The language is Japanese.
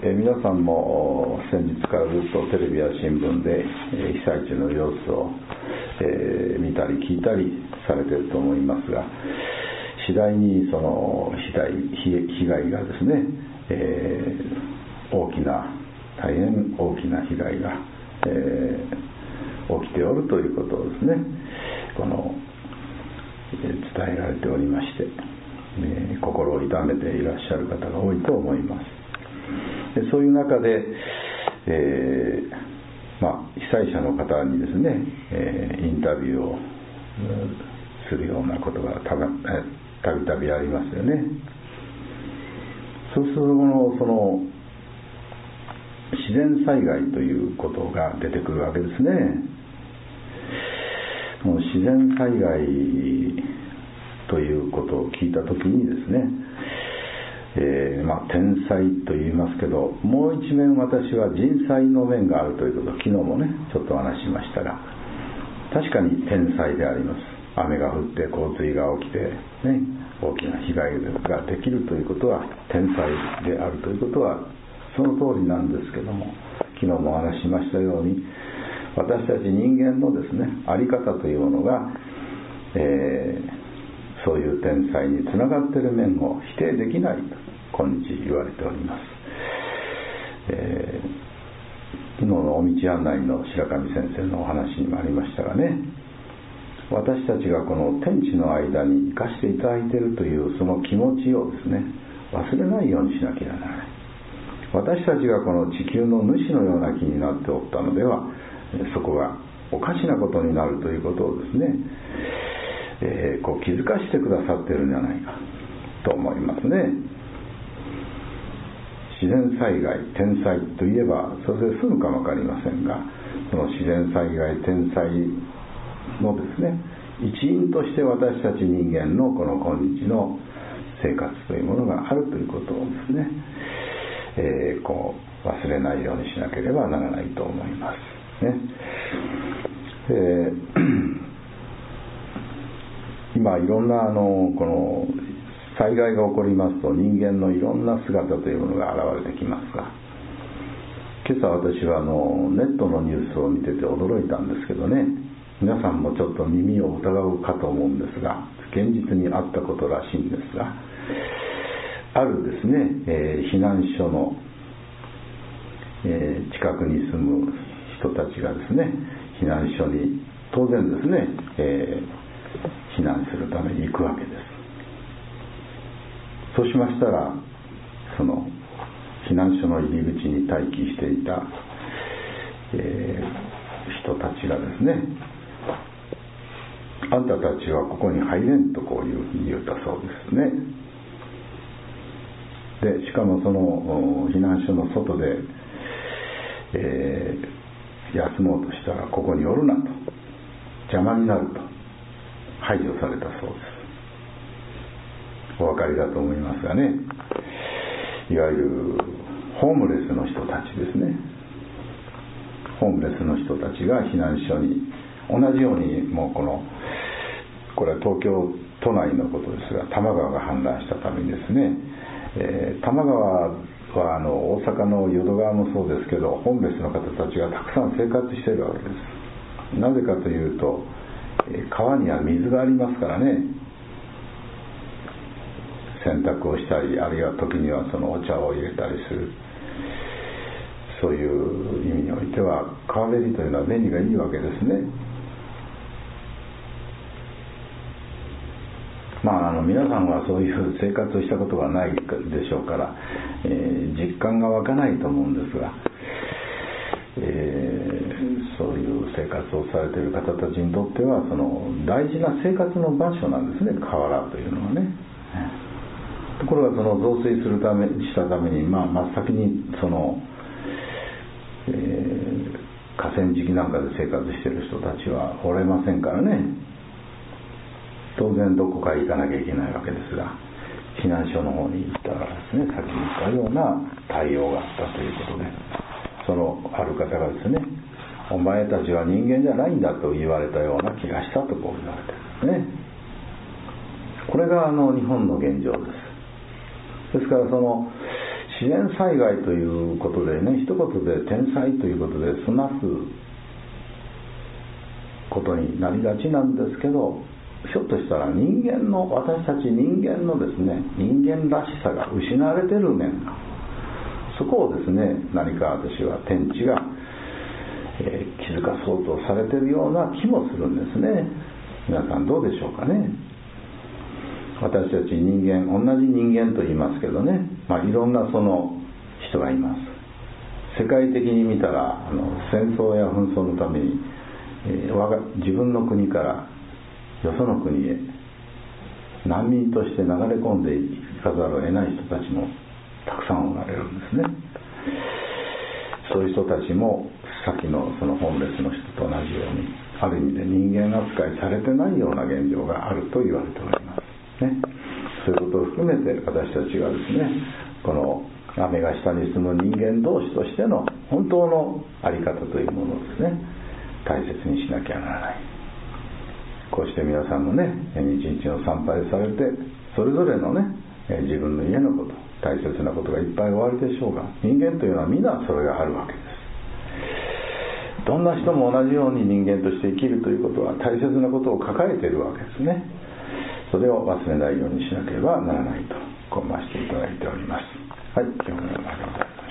皆さんも先日からずっとテレビや新聞で被災地の様子を見たり聞いたりされていると思いますが、次第にその被害がですね、大変大きな被害が、起きておるということをですね、伝えられておりまして、心を痛めていらっしゃる方が多いと思います。そういう中で、被災者の方にですね、インタビューをするようなことがたびたびありますよね。そうするとその自然災害ということが出てくるわけですね。もう自然災害ということを聞いたときにですね、天災と言いますけど、もう一面私は人災の面があるということを昨日もねちょっと話しましたが、確かに天災であります。雨が降って洪水が起きて、ね、大きな被害ができるということは天災であるということはその通りなんですけども、昨日もお話ししましたように、私たち人間のですね在り方というものが、そういう天災につながっている面を否定できないと今日言われております。昨日のお道案内の白上先生のお話にもありましたがね、私たちがこの天地の間に生かしていただいているというその気持ちをですね忘れないようにしなければならない。私たちがこの地球の主のような気になっておったのでは、そこがおかしなことになるということをですね、気づかせてくださっているんじゃないかと思いますね。自然災害、天災といえばそれで済むかも分かりませんが、その自然災害、天災のですね一因として私たち人間のこの今日の生活というものがあるということをですね、忘れないようにしなければならないと思いますね。今いろんなこの災害が起こりますと人間のいろんな姿というものが現れてきますが、今朝私はネットのニュースを見てて驚いたんですけどね、皆さんもちょっと耳を疑うかと思うんですが、現実にあったことらしいんですが、あるですね、避難所の、近くに住む人たちがですね、避難所に当然ですね、避難するために行くわけです。そうしましたら、その避難所の入り口に待機していた、人たちがですね、あんたたちはここに入れんとこういうふうに言ったそうですね。でしかもその避難所の外で、休もうとしたらここにおるなと、邪魔になると排除されたそうです。お分かりだと思いますがね、いわゆるホームレスの人たちですね。ホームレスの人たちが避難所に同じように、もうこれは東京都内のことですが、多摩川が氾濫したためにですね、多摩川は大阪の淀川もそうですけど、ホームレスの方たちがたくさん生活しているわけです。なぜかというと、川には水がありますからね、洗濯をしたり、あるいは時にはそのお茶を入れたりする、そういう意味においては川べりというのは便利がいいわけですね。皆さんはそういう生活をしたことがないでしょうから、実感が湧かないと思うんですが、そういう生活をされている方たちにとってはその大事な生活の場所なんですね、河原というのはね。ところがその増水したために、真っ先にその、河川敷なんかで生活している人たちはおれませんからね。当然どこかへ行かなきゃいけないわけですが、避難所の方に行ったらですね、さっき言ったような対応があったということで、そのある方がですね、お前たちは人間じゃないんだと言われたような気がしたとこう言われてるんですね。これが日本の現状です。ですからその自然災害ということでね、一言で天災ということで済ますことになりがちなんですけど、ひょっとしたら私たち人間のですね、人間らしさが失われている面が、そこをですね、何か私は天地が、気づかそうとされているような気もするんですね。皆さんどうでしょうかね。私たち人間、同じ人間と言いますけどね、いろんなその人がいます。世界的に見たら戦争や紛争のために、自分の国からよその国へ難民として流れ込んでいかざるを得ない人たちもたくさんおられるんですね。そういう人たちもさっきのそのホームレスの人と同じように、ある意味で人間扱いされてないような現状があると言われておりますね。そういうことを含めて私たちがですね、この雨が下に住む人間同士としての本当の在り方というものをですね、大切にしなきゃならない。こうして皆さんもね、日々の参拝されて、それぞれのね、自分の家のこと、大切なことがいっぱいおありでしょうが、人間というのは皆それがあるわけです。どんな人も同じように人間として生きるということは大切なことを抱えているわけですね。それを忘れないようにしなければならないと、こうしていただいております。はい、今日のような